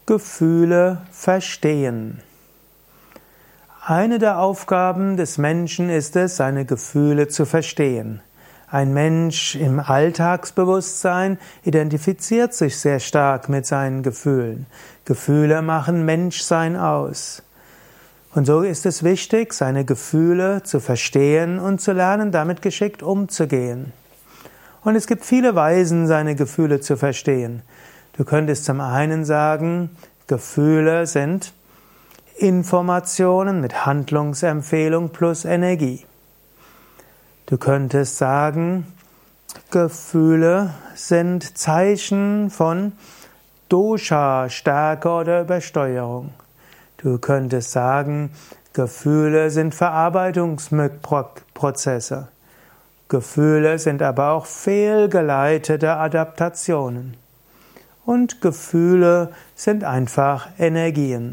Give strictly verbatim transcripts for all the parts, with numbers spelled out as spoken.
Gefühle verstehen. Eine der Aufgaben des Menschen ist es, seine Gefühle zu verstehen. Ein Mensch im Alltagsbewusstsein identifiziert sich sehr stark mit seinen Gefühlen. Gefühle machen Menschsein aus. Und so ist es wichtig, seine Gefühle zu verstehen und zu lernen, damit geschickt umzugehen. Und es gibt viele Weisen, seine Gefühle zu verstehen. Du könntest zum einen sagen, Gefühle sind Informationen mit Handlungsempfehlung plus Energie. Du könntest sagen, Gefühle sind Zeichen von Dosha, Stärke oder Übersteuerung. Du könntest sagen, Gefühle sind Verarbeitungsprozesse. Gefühle sind aber auch fehlgeleitete Adaptationen. Und Gefühle sind einfach Energien.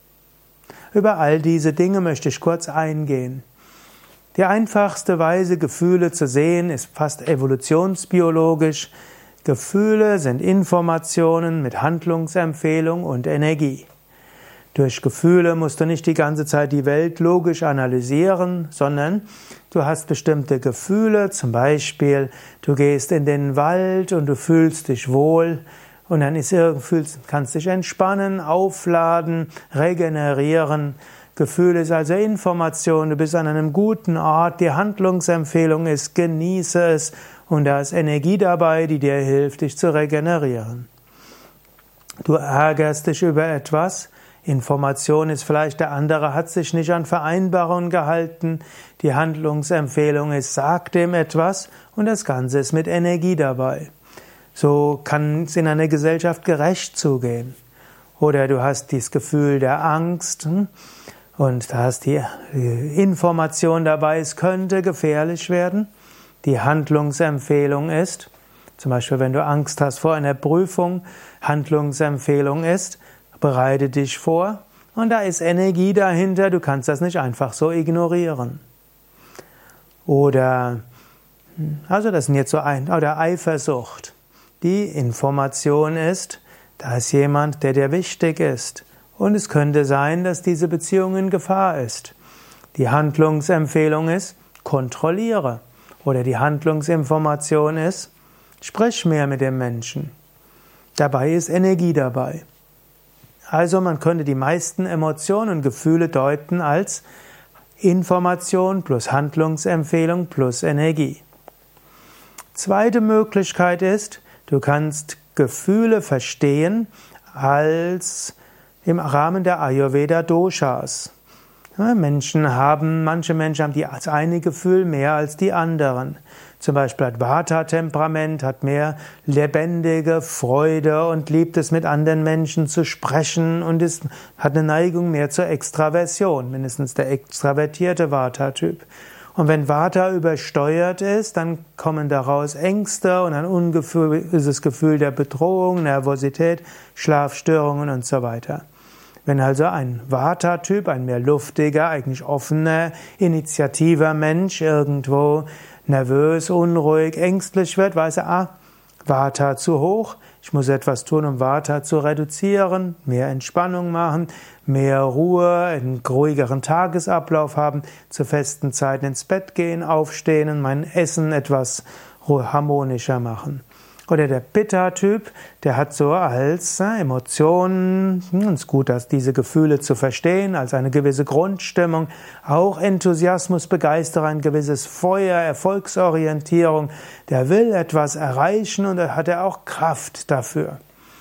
Über all diese Dinge möchte ich kurz eingehen. Die einfachste Weise, Gefühle zu sehen, ist fast evolutionsbiologisch. Gefühle sind Informationen mit Handlungsempfehlung und Energie. Durch Gefühle musst du nicht die ganze Zeit die Welt logisch analysieren, sondern du hast bestimmte Gefühle, zum Beispiel du gehst in den Wald und du fühlst dich wohl und dann ist, kannst dich entspannen, aufladen, regenerieren. Gefühl ist also Information, du bist an einem guten Ort, die Handlungsempfehlung ist, genieße es und da ist Energie dabei, die dir hilft, dich zu regenerieren. Du ärgerst dich über etwas, Information ist vielleicht, der andere hat sich nicht an Vereinbarungen gehalten, die Handlungsempfehlung ist, sag dem etwas und das Ganze ist mit Energie dabei. So kann es in einer Gesellschaft gerecht zugehen. Oder du hast dieses Gefühl der Angst und da hast die Information dabei, es könnte gefährlich werden. Die Handlungsempfehlung ist, zum Beispiel wenn du Angst hast vor einer Prüfung, Handlungsempfehlung ist, bereite dich vor und da ist Energie dahinter, du kannst das nicht einfach so ignorieren. Oder, also das sind jetzt so ein, oder Eifersucht. Die Information ist, da ist jemand, der dir wichtig ist und es könnte sein, dass diese Beziehung in Gefahr ist. Die Handlungsempfehlung ist, kontrolliere. Oder die Handlungsinformation ist, sprich mehr mit dem Menschen. Dabei ist Energie dabei. Also man könnte die meisten Emotionen und Gefühle deuten als Information plus Handlungsempfehlung plus Energie. Zweite Möglichkeit ist, du kannst Gefühle verstehen als im Rahmen der Ayurveda-Doshas. Menschen haben, manche Menschen haben das eine Gefühl mehr als die anderen. Zum Beispiel hat Vata-Temperament, hat mehr lebendige Freude und liebt es, mit anderen Menschen zu sprechen und ist, hat eine Neigung mehr zur Extraversion, mindestens der extravertierte Vata-Typ. Und wenn Vata übersteuert ist, dann kommen daraus Ängste und ein ungefühltes Gefühl der Bedrohung, Nervosität, Schlafstörungen und so weiter. Wenn also ein Vata-Typ, ein mehr luftiger, eigentlich offener, initiativer Mensch irgendwo nervös, unruhig, ängstlich wird, weiß er, ah, Vata zu hoch, ich muss etwas tun, um Vata zu reduzieren, mehr Entspannung machen, mehr Ruhe, einen ruhigeren Tagesablauf haben, zu festen Zeiten ins Bett gehen, aufstehen und mein Essen etwas harmonischer machen. Oder der Pitta-Typ, der hat so als äh, Emotionen, hm, ist gut, dass diese Gefühle zu verstehen, als eine gewisse Grundstimmung, auch Enthusiasmus, Begeisterung, ein gewisses Feuer, Erfolgsorientierung, der will etwas erreichen und da hat er auch Kraft dafür.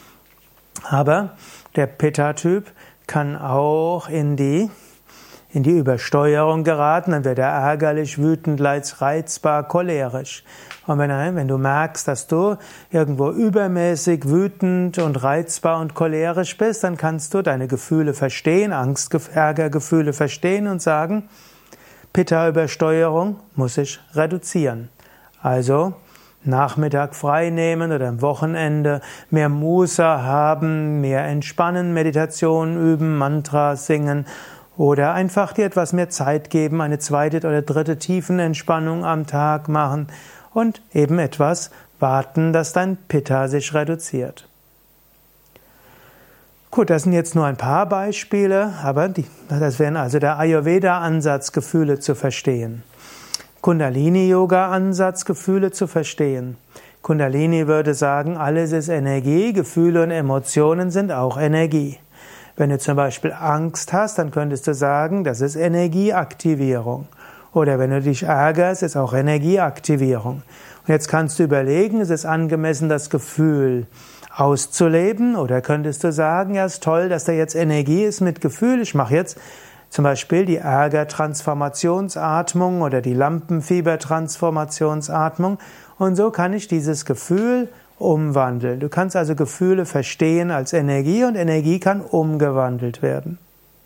Aber der Pitta-Typ kann auch in die in die Übersteuerung geraten, dann wird er ärgerlich, wütend, reizbar, cholerisch. Und wenn, wenn du merkst, dass du irgendwo übermäßig wütend und reizbar und cholerisch bist, dann kannst du deine Gefühle verstehen, Angst, Ärgergefühle verstehen und sagen, Pitta-Übersteuerung muss ich reduzieren. Also Nachmittag frei nehmen oder am Wochenende mehr Musa haben, mehr entspannen, Meditation üben, Mantra singen oder einfach dir etwas mehr Zeit geben, eine zweite oder dritte Tiefenentspannung am Tag machen und eben etwas warten, dass dein Pitta sich reduziert. Gut, das sind jetzt nur ein paar Beispiele, aber die, das wäre also der Ayurveda-Ansatz, Gefühle zu verstehen. Kundalini-Yoga-Ansatz, Gefühle zu verstehen. Kundalini würde sagen, alles ist Energie, Gefühle und Emotionen sind auch Energie. Wenn du zum Beispiel Angst hast, dann könntest du sagen, das ist Energieaktivierung. Oder wenn du dich ärgerst, ist auch Energieaktivierung. Und jetzt kannst du überlegen, ist es angemessen, das Gefühl auszuleben? Oder könntest du sagen, ja, ist toll, dass da jetzt Energie ist mit Gefühl. Ich mache jetzt zum Beispiel die Ärger-Transformationsatmung oder die Lampenfieber-Transformationsatmung. Und so kann ich dieses Gefühl umwandeln. Du kannst also Gefühle verstehen als Energie und Energie kann umgewandelt werden.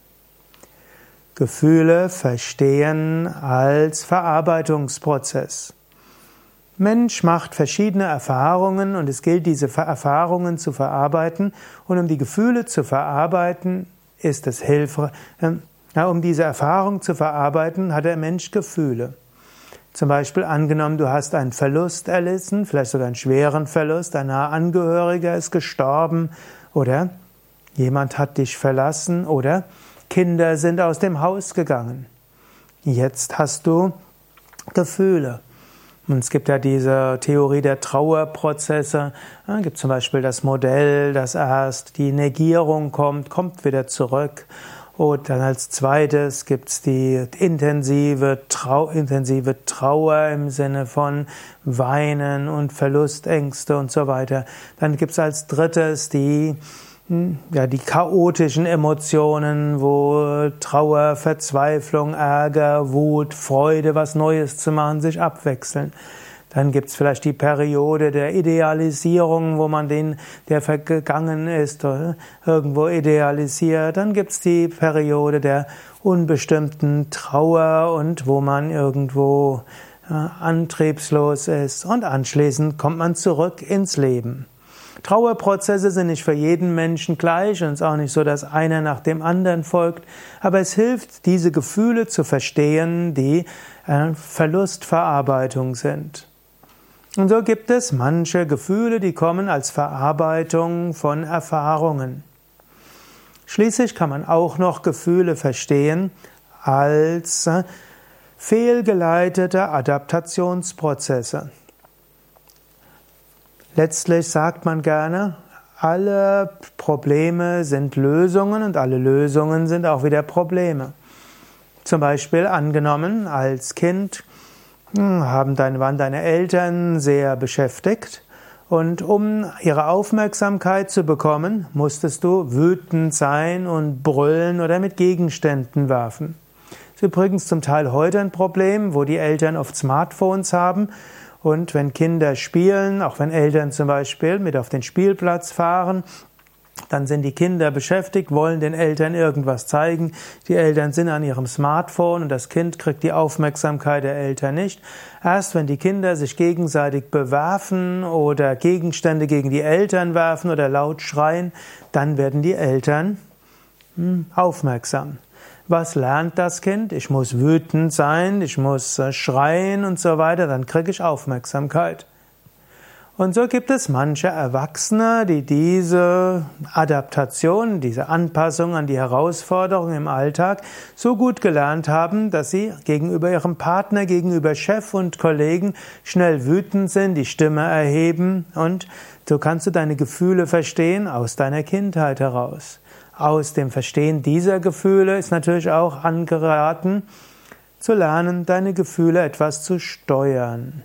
Gefühle verstehen als Verarbeitungsprozess. Mensch macht verschiedene Erfahrungen und es gilt, diese Erfahrungen zu verarbeiten. Und um die Gefühle zu verarbeiten, ist es hilfreich. Ja, um diese Erfahrung zu verarbeiten, hat der Mensch Gefühle. Zum Beispiel angenommen, du hast einen Verlust erlitten, vielleicht sogar einen schweren Verlust, ein naher Angehöriger ist gestorben oder jemand hat dich verlassen oder Kinder sind aus dem Haus gegangen. Jetzt hast du Gefühle. Und es gibt ja diese Theorie der Trauerprozesse. Es gibt zum Beispiel das Modell, dass erst die Negierung kommt, kommt wieder zurück. Und dann als zweites gibt es die intensive, Trau intensive Trauer im Sinne von Weinen und Verlustängste und so weiter. Dann gibt es als drittes die Ja, die chaotischen Emotionen, wo Trauer, Verzweiflung, Ärger, Wut, Freude, was Neues zu machen, sich abwechseln. Dann gibt's vielleicht die Periode der Idealisierung, wo man den, der vergangen ist, irgendwo idealisiert. Dann gibt's die Periode der unbestimmten Trauer und wo man irgendwo äh, antriebslos ist. Und anschließend kommt man zurück ins Leben. Trauerprozesse sind nicht für jeden Menschen gleich und es ist auch nicht so, dass einer nach dem anderen folgt, aber es hilft, diese Gefühle zu verstehen, die äh, Verlustverarbeitung sind. Und so gibt es manche Gefühle, die kommen als Verarbeitung von Erfahrungen. Schließlich kann man auch noch Gefühle verstehen als äh, fehlgeleitete Adaptationsprozesse. Letztlich sagt man gerne, alle Probleme sind Lösungen und alle Lösungen sind auch wieder Probleme. Zum Beispiel angenommen, als Kind haben deine, waren deine Eltern sehr beschäftigt und um ihre Aufmerksamkeit zu bekommen, musstest du wütend sein und brüllen oder mit Gegenständen werfen. Das ist übrigens zum Teil heute ein Problem, wo die Eltern oft Smartphones haben. Und wenn Kinder spielen, auch wenn Eltern zum Beispiel mit auf den Spielplatz fahren, dann sind die Kinder beschäftigt, wollen den Eltern irgendwas zeigen. Die Eltern sind an ihrem Smartphone und das Kind kriegt die Aufmerksamkeit der Eltern nicht. Erst wenn die Kinder sich gegenseitig bewerfen oder Gegenstände gegen die Eltern werfen oder laut schreien, dann werden die Eltern hm, aufmerksam. Was lernt das Kind? Ich muss wütend sein, ich muss schreien und so weiter, dann kriege ich Aufmerksamkeit. Und so gibt es manche Erwachsene, die diese Adaptation, diese Anpassung an die Herausforderungen im Alltag so gut gelernt haben, dass sie gegenüber ihrem Partner, gegenüber Chef und Kollegen schnell wütend sind, die Stimme erheben und so kannst du deine Gefühle verstehen aus deiner Kindheit heraus. Aus dem Verstehen dieser Gefühle ist natürlich auch angeraten, zu lernen, deine Gefühle etwas zu steuern.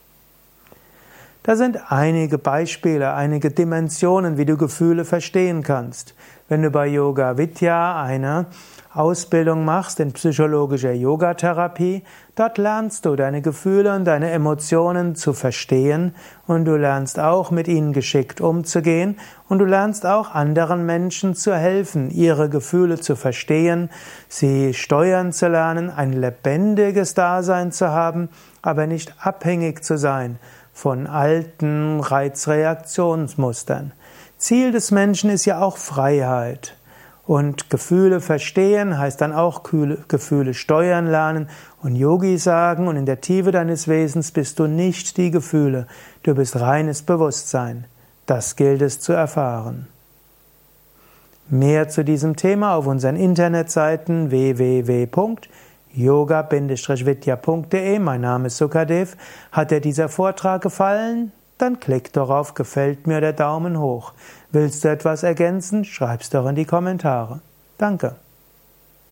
Da sind einige Beispiele, einige Dimensionen, wie du Gefühle verstehen kannst. Wenn du bei Yoga Vidya eine Ausbildung machst in psychologischer Yogatherapie, dort lernst du deine Gefühle und deine Emotionen zu verstehen und du lernst auch mit ihnen geschickt umzugehen und du lernst auch anderen Menschen zu helfen, ihre Gefühle zu verstehen, sie steuern zu lernen, ein lebendiges Dasein zu haben, aber nicht abhängig zu sein von alten Reizreaktionsmustern. Ziel des Menschen ist ja auch Freiheit. Und Gefühle verstehen heißt dann auch Gefühle steuern lernen. Und Yogis sagen, und in der Tiefe deines Wesens bist du nicht die Gefühle, du bist reines Bewusstsein. Das gilt es zu erfahren. Mehr zu diesem Thema auf unseren Internetseiten w w w punkt yoga vidya punkt de. Mein Name ist Sukadev. Hat dir dieser Vortrag gefallen? Dann klick doch auf Gefällt mir oder Daumen hoch. Willst du etwas ergänzen? Schreib's doch in die Kommentare. Danke.